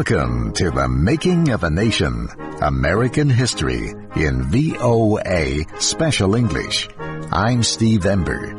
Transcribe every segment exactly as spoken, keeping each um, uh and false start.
Welcome to the Making of a Nation, American History in V O A Special English. I'm Steve Ember.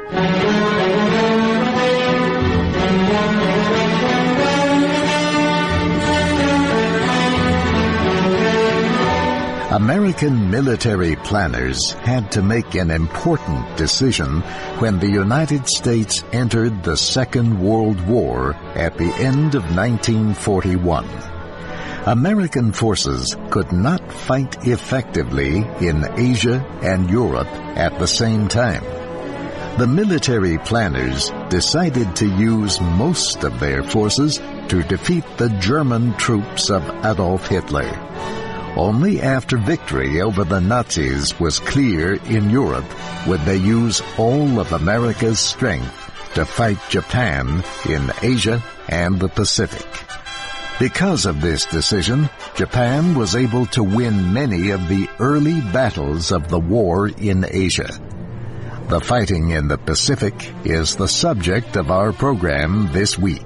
American military planners had to make an important decision when the United States entered the Second World War at the end of nineteen forty-one. American forces could not fight effectively in Asia and Europe at the same time. The military planners decided to use most of their forces to defeat the German troops of Adolf Hitler. Only after victory over the Nazis was clear in Europe would they use all of America's strength to fight Japan in Asia and the Pacific. Because of this decision, Japan was able to win many of the early battles of the war in Asia. The fighting in the Pacific is the subject of our program this week.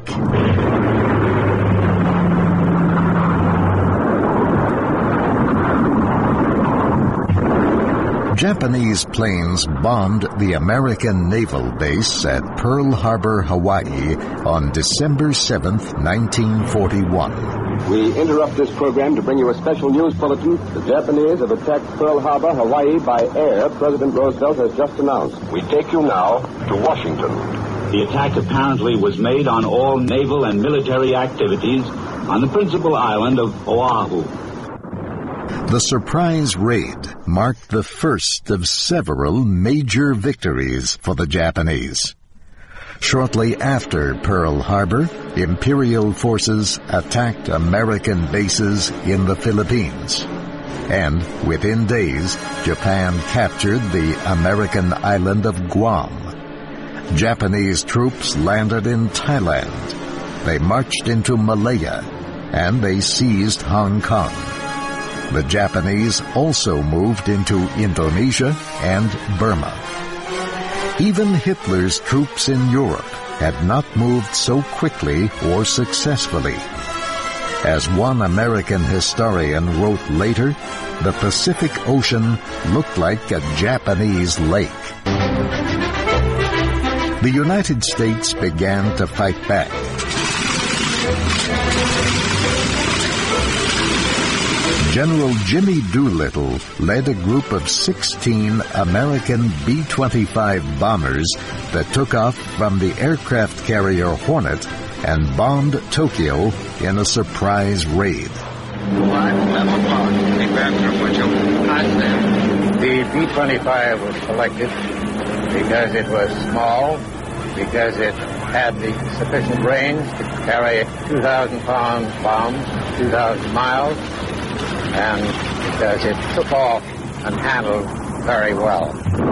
Japanese planes bombed the American naval base at Pearl Harbor, Hawaii on December seventh, nineteen forty-one. We interrupt this program to bring you a special news bulletin. The Japanese have attacked Pearl Harbor, Hawaii by air, President Roosevelt has just announced. We take you now to Washington. The attack apparently was made on all naval and military activities on the principal island of Oahu. The surprise raid marked the first of several major victories for the Japanese. Shortly after Pearl Harbor, Imperial forces attacked American bases in the Philippines. And within days, Japan captured the American island of Guam. Japanese troops landed in Thailand. They marched into Malaya, and they seized Hong Kong. The Japanese also moved into Indonesia and Burma. Even Hitler's troops in Europe had not moved so quickly or successfully. As one American historian wrote later, the Pacific Ocean looked like a Japanese lake. The United States began to fight back. General Jimmy Doolittle led a group of sixteen American B twenty-five bombers that took off from the aircraft carrier Hornet and bombed Tokyo in a surprise raid. The B twenty-five was selected because it was small, because it had the sufficient range to carry two thousand pound bombs, two thousand miles, and because it took off and handled very well.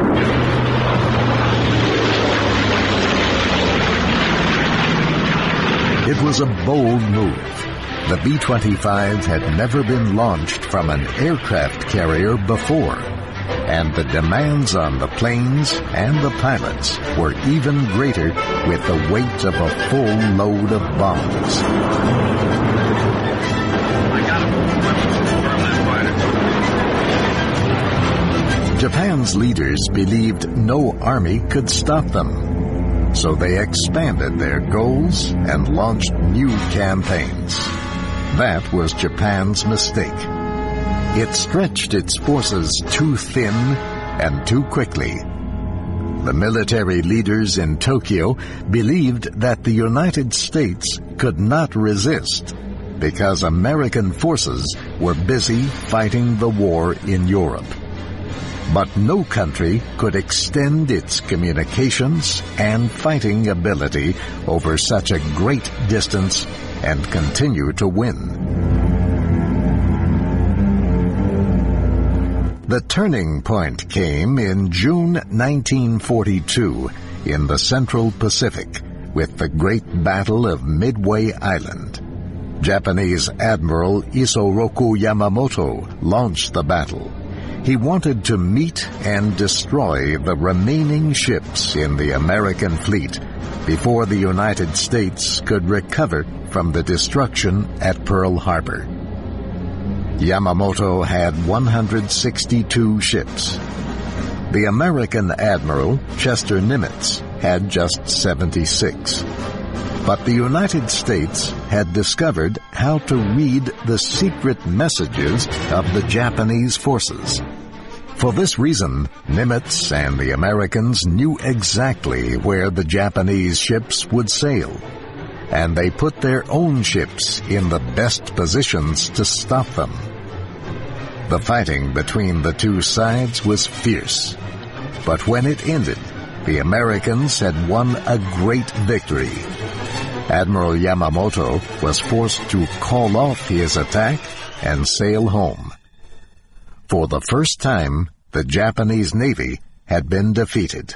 It was a bold move. The B twenty-five had never been launched from an aircraft carrier before, and the demands on the planes and the pilots were even greater with the weight of a full load of bombs. Japan's leaders believed no army could stop them, so they expanded their goals and launched new campaigns. That was Japan's mistake. It stretched its forces too thin and too quickly. The military leaders in Tokyo believed that the United States could not resist because American forces were busy fighting the war in Europe. But no country could extend its communications and fighting ability over such a great distance and continue to win. The turning point came in June nineteen forty-two in the Central Pacific with the Great Battle of Midway Island. Japanese Admiral Isoroku Yamamoto launched the battle. He wanted to meet and destroy the remaining ships in the American fleet before the United States could recover from the destruction at Pearl Harbor. Yamamoto had one hundred sixty-two ships. The American Admiral Chester Nimitz had just seventy-six. But the United States had discovered how to read the secret messages of the Japanese forces. For this reason, Nimitz and the Americans knew exactly where the Japanese ships would sail, and they put their own ships in the best positions to stop them. The fighting between the two sides was fierce, but when it ended, the Americans had won a great victory. Admiral Yamamoto was forced to call off his attack and sail home. For the first time, the Japanese Navy had been defeated.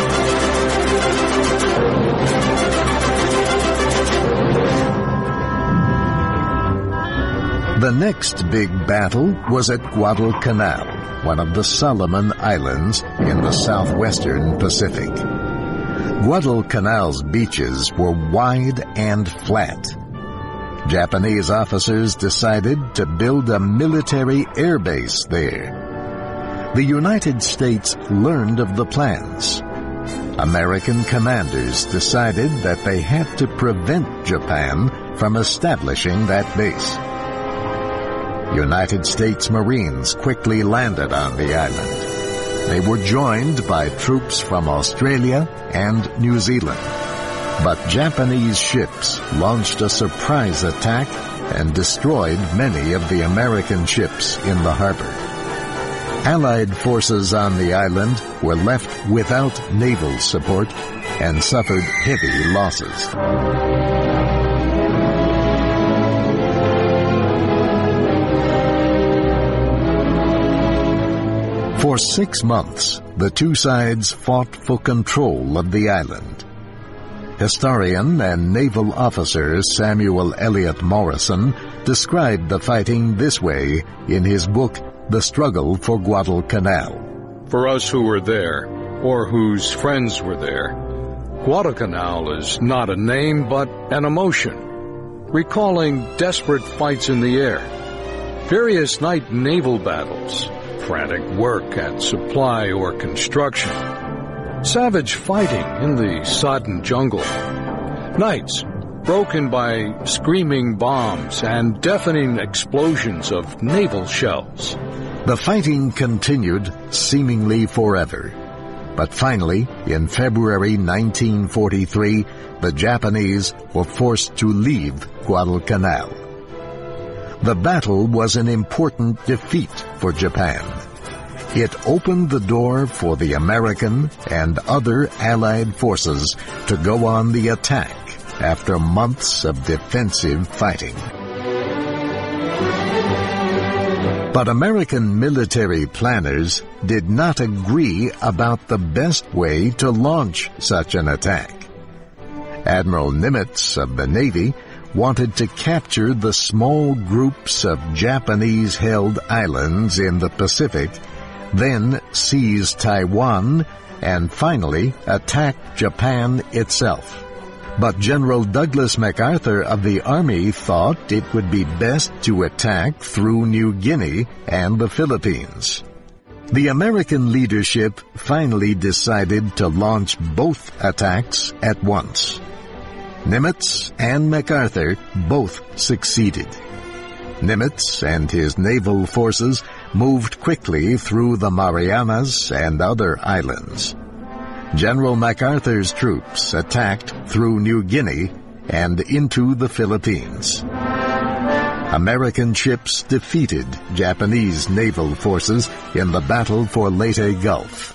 The next big battle was at Guadalcanal, one of the Solomon Islands in the southwestern Pacific. Guadalcanal's beaches were wide and flat. Japanese officers decided to build a military airbase there. The United States learned of the plans. American commanders decided that they had to prevent Japan from establishing that base. United States Marines quickly landed on the island. They were joined by troops from Australia and New Zealand. But Japanese ships launched a surprise attack and destroyed many of the American ships in the harbor. Allied forces on the island were left without naval support and suffered heavy losses. For six months, the two sides fought for control of the island. Historian and naval officer Samuel Eliot Morison described the fighting this way in his book, The Struggle for Guadalcanal. For us who were there, or whose friends were there, Guadalcanal is not a name but an emotion, recalling desperate fights in the air, various night naval battles, frantic work at supply or construction, savage fighting in the sodden jungle, nights broken by screaming bombs and deafening explosions of naval shells. The fighting continued seemingly forever. But finally, in February nineteen forty-three, the Japanese were forced to leave Guadalcanal. The battle was an important defeat for Japan. It opened the door for the American and other Allied forces to go on the attack after months of defensive fighting. But American military planners did not agree about the best way to launch such an attack. Admiral Nimitz of the Navy wanted to capture the small groups of Japanese-held islands in the Pacific, then seize Taiwan, and finally attack Japan itself. But General Douglas MacArthur of the Army thought it would be best to attack through New Guinea and the Philippines. The American leadership finally decided to launch both attacks at once. Nimitz and MacArthur both succeeded. Nimitz and his naval forces moved quickly through the Marianas and other islands. General MacArthur's troops attacked through New Guinea and into the Philippines. American ships defeated Japanese naval forces in the battle for Leyte Gulf.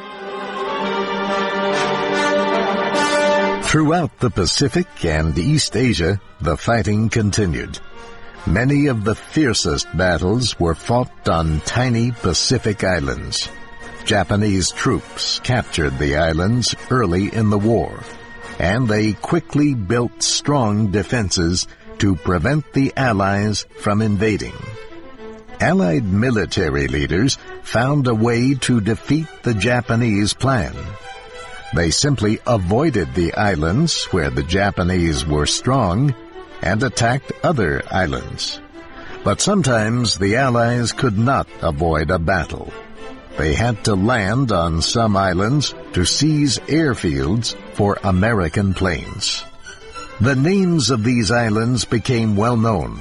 Throughout the Pacific and East Asia, the fighting continued. Many of the fiercest battles were fought on tiny Pacific islands. Japanese troops captured the islands early in the war, and they quickly built strong defenses to prevent the Allies from invading. Allied military leaders found a way to defeat the Japanese plan. They simply avoided the islands where the Japanese were strong and attacked other islands. But sometimes the Allies could not avoid a battle. They had to land on some islands to seize airfields for American planes. The names of these islands became well known.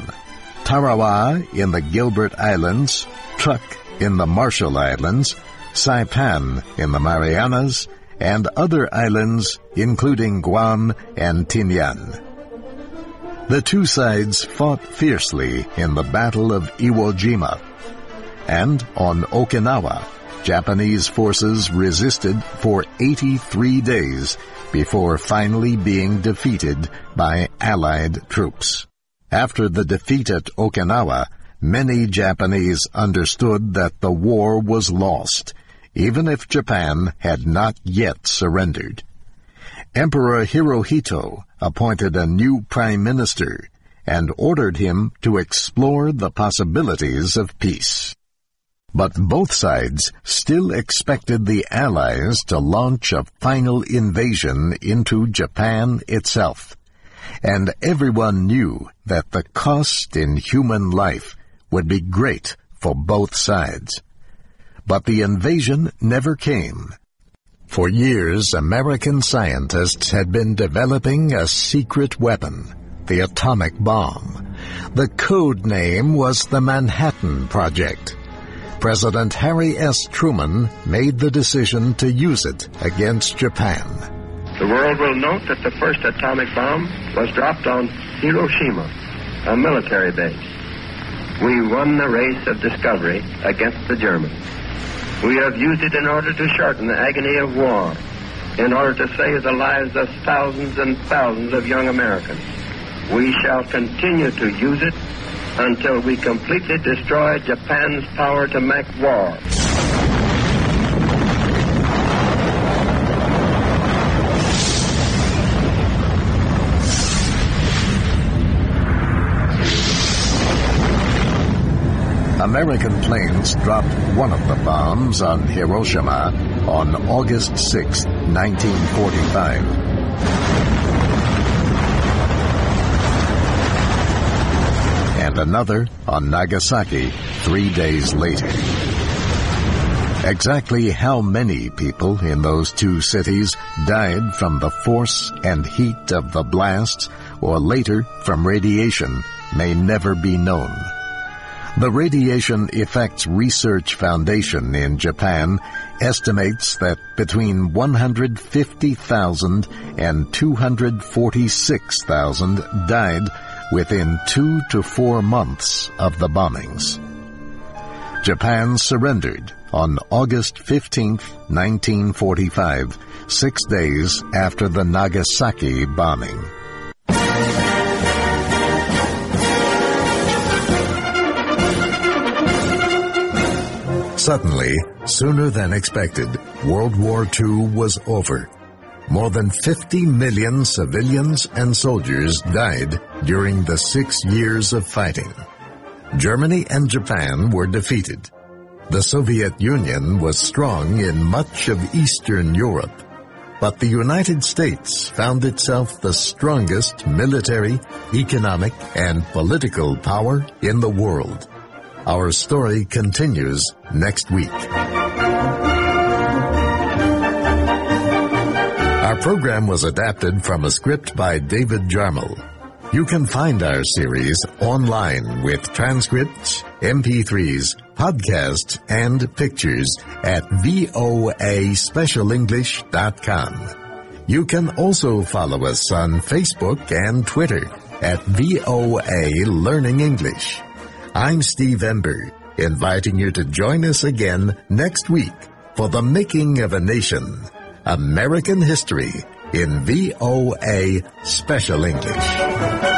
Tarawa in the Gilbert Islands, Truk in the Marshall Islands, Saipan in the Marianas, and other islands including Guam and Tinian. The two sides fought fiercely in the Battle of Iwo Jima, and on Okinawa, Japanese forces resisted for eighty-three days before finally being defeated by Allied troops. After the defeat at Okinawa, many Japanese understood that the war was lost, even if Japan had not yet surrendered. Emperor Hirohito appointed a new prime minister and ordered him to explore the possibilities of peace. But both sides still expected the Allies to launch a final invasion into Japan itself, and everyone knew that the cost in human life would be great for both sides. But the invasion never came. For years, American scientists had been developing a secret weapon, the atomic bomb. The code name was the Manhattan Project. President Harry S. Truman made the decision to use it against Japan. The world will note that the first atomic bomb was dropped on Hiroshima, a military base. We won the race of discovery against the Germans. We have used it in order to shorten the agony of war, in order to save the lives of thousands and thousands of young Americans. We shall continue to use it until we completely destroy Japan's power to make war. American planes dropped one of the bombs on Hiroshima on August sixth, nineteen forty-five. And another on Nagasaki three days later. Exactly how many people in those two cities died from the force and heat of the blasts or later from radiation may never be known. The Radiation Effects Research Foundation in Japan estimates that between one hundred fifty thousand and two hundred forty-six thousand died within two to four months of the bombings. Japan surrendered on August fifteenth, nineteen forty-five, six days after the Nagasaki bombing. Suddenly, sooner than expected, World War Two was over. More than fifty million civilians and soldiers died during the six years of fighting. Germany and Japan were defeated. The Soviet Union was strong in much of Eastern Europe, but the United States found itself the strongest military, economic, and political power in the world. Our story continues next week. Our program was adapted from a script by David Jarmel. You can find our series online with transcripts, M P threes, podcasts, and pictures at V O A special english dot com. You can also follow us on Facebook and Twitter at V O A Learning English. I'm Steve Ember, inviting you to join us again next week for The Making of a Nation, American History in V O A Special English.